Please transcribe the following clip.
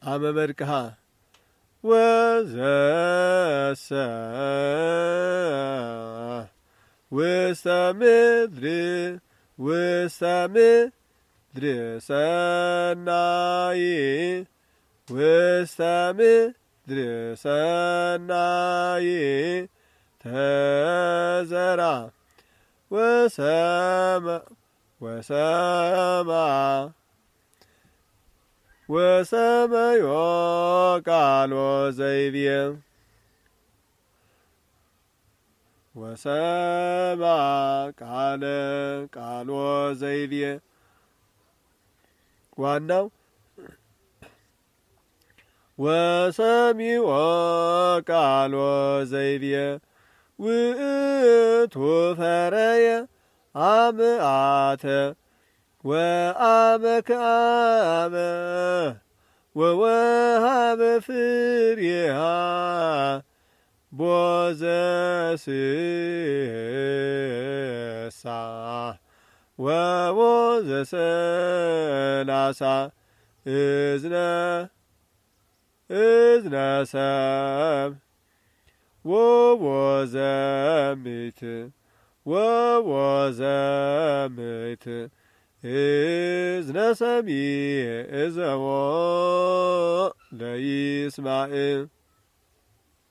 አመመድቅሃ ወዘሰ ውስተ ምድር ሰናይ ውስተ ምድር ሰናይ ተዘራ ወሰመዮ ቃሎ ዘይቤ ወሰማ ቃሎ ዘይቤ ዋናው ወሰሚዖ ቃሎ ዘይቤ ውእቱ ፈረየ አምአተ ወአመ ከአመ ወወሃበ ፍሬሃ ቦዘስሳ ወቦዘሰላሳ እዝነ ሰብ ወቦዘምት እዝነ ሰሚዕ እዘቦ ለይስማዕ